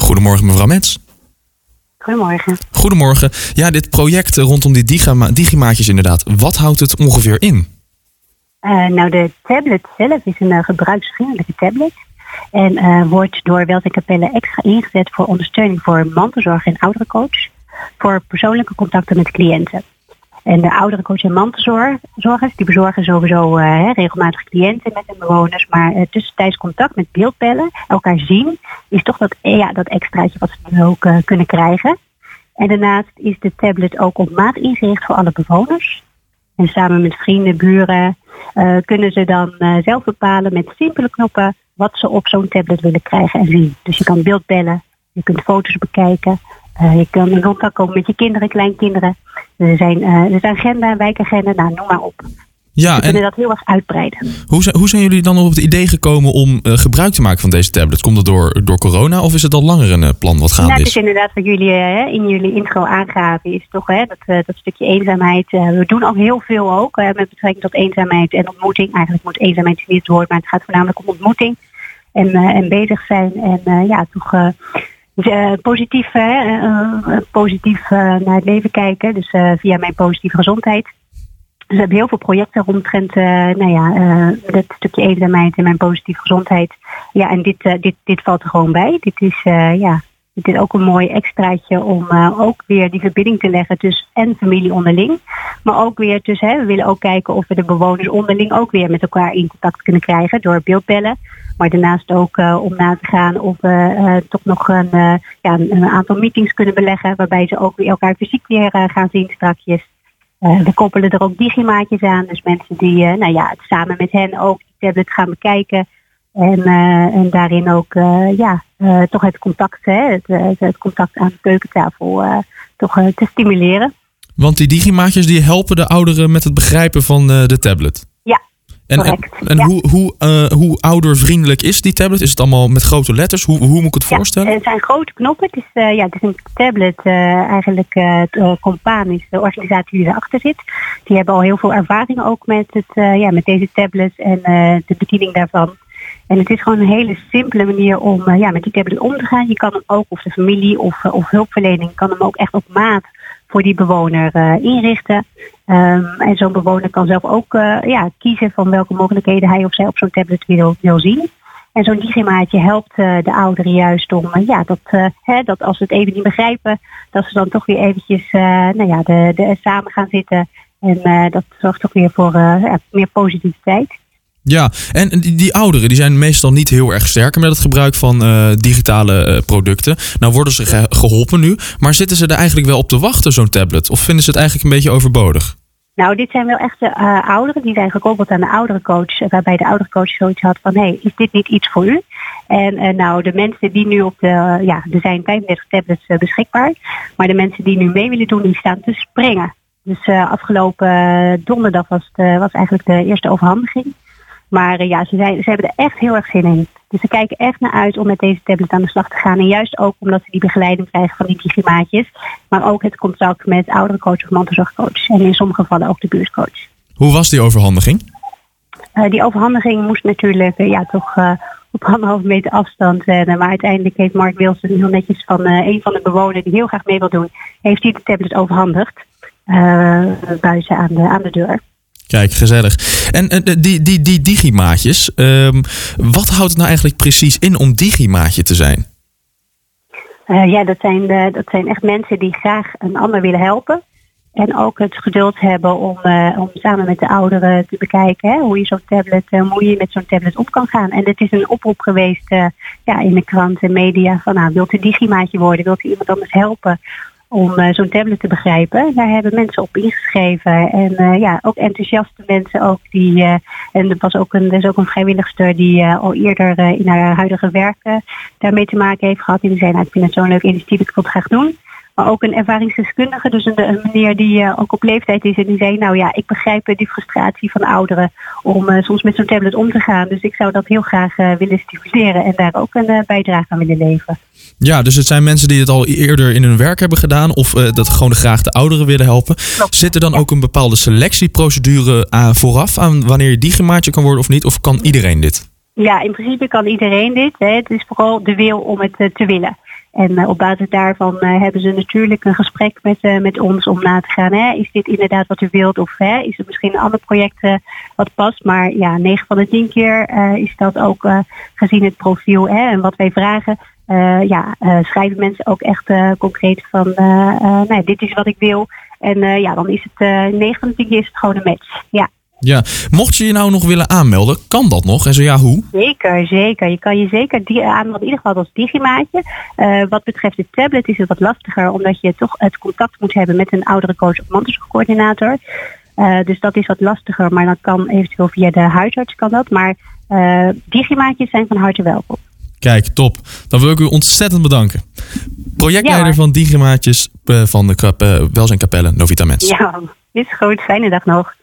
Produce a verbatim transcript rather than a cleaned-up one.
Goedemorgen mevrouw Mets. Goedemorgen. Goedemorgen. Ja, dit project rondom die digima- digimaatjes inderdaad. Wat houdt het ongeveer in? Uh, nou, de tablet zelf is een uh, gebruiksvriendelijke tablet. En uh, wordt door Wels en Capelle extra ingezet voor ondersteuning voor mantelzorg en ouderencoach. Voor persoonlijke contacten met cliënten. En de ouderencoach en mantelzorgers die bezorgen sowieso uh, regelmatig cliënten met hun bewoners. Maar uh, tussentijds contact met beeldbellen, elkaar zien, is toch dat, ja, dat extraatje wat ze nu ook uh, kunnen krijgen. En daarnaast is de tablet ook op maat ingericht voor alle bewoners. En samen met vrienden, buren uh, kunnen ze dan uh, zelf bepalen met simpele knoppen wat ze op zo'n tablet willen krijgen en zien. Dus je kan beeldbellen, je kunt foto's bekijken, uh, je kan in contact komen met je kinderen, kleinkinderen. Er zijn, uh, er zijn agenda, wijkagenda, nou noem maar op. Ja, we kunnen en dat heel erg uitbreiden. Hoe zijn, hoe zijn jullie dan op het idee gekomen om uh, gebruik te maken van deze tablet? Komt dat door, door corona of is het al langer een uh, plan wat gaande nou, is? Het is inderdaad wat jullie uh, in jullie intro aangaven, is toch hè, dat, uh, dat stukje eenzaamheid. Uh, we doen al heel veel ook uh, met betrekking tot eenzaamheid en ontmoeting. Eigenlijk moet eenzaamheid niet het woord, maar het gaat voornamelijk om ontmoeting. En, uh, en bezig zijn en uh, ja, toch uh, uh, positief, uh, uh, positief uh, naar het leven kijken. Dus uh, via mijn positieve gezondheid. Dus we hebben heel veel projecten rondtrend, uh, nou ja, uh, dat stukje eenzaamheid en mijn positieve gezondheid. Ja, en dit, uh, dit, dit valt er gewoon bij. Dit is, uh, ja, dit is ook een mooi extraatje om uh, ook weer die verbinding te leggen tussen en familie onderling. Maar ook weer tussen, hè, we willen ook kijken of we de bewoners onderling ook weer met elkaar in contact kunnen krijgen door beeldbellen. Maar daarnaast ook uh, om na te gaan of we uh, toch nog een, uh, ja, een aantal meetings kunnen beleggen. Waarbij ze ook weer elkaar fysiek weer uh, gaan zien strakjes. Uh, we koppelen er ook digimaatjes aan. Dus mensen die uh, nou ja, samen met hen ook die tablet gaan bekijken. En, uh, en daarin ook uh, ja, uh, toch het contact, hè, het, het, het contact aan de keukentafel uh, toch uh, te stimuleren. Want die digimaatjes die helpen de ouderen met het begrijpen van uh, de tablet. Ja, en, correct. En, en ja. hoe, hoe, uh, hoe oudervriendelijk is die tablet? Is het allemaal met grote letters? Hoe, hoe moet ik het ja, voorstellen? Het zijn grote knoppen. Het is, uh, ja, het is een tablet. Uh, eigenlijk uh, uh, Compaan is de organisatie die erachter zit. Die hebben al heel veel ervaring ook met, het, uh, ja, met deze tablets en uh, de bediening daarvan. En het is gewoon een hele simpele manier om uh, ja, met die tablet om te gaan. Je kan hem ook, of de familie of, uh, of hulpverlening, kan hem ook echt op maat voor die bewoner uh, inrichten. Um, en zo'n bewoner kan zelf ook uh, ja, kiezen van welke mogelijkheden hij of zij op zo'n tablet wil, wil zien. En zo'n digimaatje helpt uh, de ouderen juist om uh, ja, dat, uh, hè, dat als ze het even niet begrijpen, dat ze dan toch weer eventjes uh, nou ja, de, de, samen gaan zitten. En uh, dat zorgt toch weer voor uh, ja, meer positiviteit. Ja, en die, die ouderen die zijn meestal niet heel erg sterk met het gebruik van uh, digitale uh, producten. Nou worden ze ge- geholpen nu, maar zitten ze er eigenlijk wel op te wachten, zo'n tablet? Of vinden ze het eigenlijk een beetje overbodig? Nou, dit zijn wel echte uh, ouderen. Die zijn gekoppeld aan de ouderencoach. Waarbij de ouderencoach zoiets had van, hé, hey, is dit niet iets voor u? En uh, nou, de mensen die nu op de, uh, ja, er zijn vijfendertig tablets uh, beschikbaar. Maar de mensen die nu mee willen doen, die staan te springen. Dus uh, afgelopen uh, donderdag was, het, uh, was eigenlijk de eerste overhandiging. Maar uh, ja, ze, zijn, ze hebben er echt heel erg zin in. Dus ze kijken echt naar uit om met deze tablet aan de slag te gaan. En juist ook omdat ze die begeleiding krijgen van die digimaatjes. Maar ook het contact met ouderencoach of mantelzorgcoach. En in sommige gevallen ook de buurtcoach. Hoe was die overhandiging? Uh, die overhandiging moest natuurlijk uh, ja, toch uh, op anderhalve meter afstand. Uh, maar uiteindelijk heeft Mark Wilson heel netjes van uh, een van de bewoners die heel graag mee wil doen. Heeft hij de tablet overhandigd. Uh, buiten aan de, aan de deur. Kijk, gezellig. En uh, die, die, die digimaatjes, um, wat houdt het nou eigenlijk precies in om digimaatje te zijn? Uh, ja, dat zijn, de, dat zijn echt mensen die graag een ander willen helpen. En ook het geduld hebben om, uh, om samen met de ouderen te bekijken hè, hoe je zo'n tablet, uh, hoe je met zo'n tablet op kan gaan. En het is een oproep geweest uh, ja, in de krant en media van nou, wilt u digimaatje worden, wilt u iemand anders helpen om uh, zo'n tablet te begrijpen. Daar hebben mensen op ingeschreven. En uh, ja, ook enthousiaste mensen ook die. Uh, en er was ook een, er is ook een vrijwilligster die uh, al eerder uh, in haar huidige werk uh, daarmee te maken heeft gehad. En die zei, nou, ik vind het zo'n leuk initiatief, ik wil het graag doen. Maar ook een ervaringsdeskundige, dus een, een meneer die uh, ook op leeftijd is. En die zei, nou ja, ik begrijp uh, die frustratie van ouderen om uh, soms met zo'n tablet om te gaan. Dus ik zou dat heel graag uh, willen stimuleren en daar ook een uh, bijdrage aan willen leveren. Ja, dus het zijn mensen die het al eerder in hun werk hebben gedaan of uh, dat gewoon graag de ouderen willen helpen. Klopt. Zit er dan ja. ook een bepaalde selectieprocedure aan vooraf aan wanneer je digimaatje kan worden of niet? Of kan iedereen dit? Ja, in principe kan iedereen dit. Hè. Het is vooral de wil om het uh, te willen. En uh, op basis daarvan uh, hebben ze natuurlijk een gesprek met, uh, met ons om na te gaan. Hè. Is dit inderdaad wat u wilt of hè, is het misschien een ander project uh, wat past? Maar ja, negen van de tien keer uh, is dat ook uh, gezien het profiel hè, en wat wij vragen. Uh, ja, uh, schrijven mensen ook echt uh, concreet van uh, uh, nee, dit is wat ik wil. En uh, ja, dan is het uh, negen van de tien keer is het gewoon een match. Ja. Ja, mocht je je nou nog willen aanmelden, kan dat nog? En zo ja, hoe? Zeker, zeker. Je kan je zeker die aanmelden, in ieder geval als digimaatje. Uh, wat betreft de tablet is het wat lastiger, omdat je toch het contact moet hebben met een oudere coach of mantelzorgcoördinator. Uh, dus dat is wat lastiger, maar dan kan eventueel via de huisarts kan dat. Maar uh, digimaatjes zijn van harte welkom. Kijk, top. Dan wil ik u ontzettend bedanken. Projectleider ja, van Digimaatjes uh, van de Kap- uh, Welzijn Capelle Novita Mens. Ja, is goed. Fijne dag nog.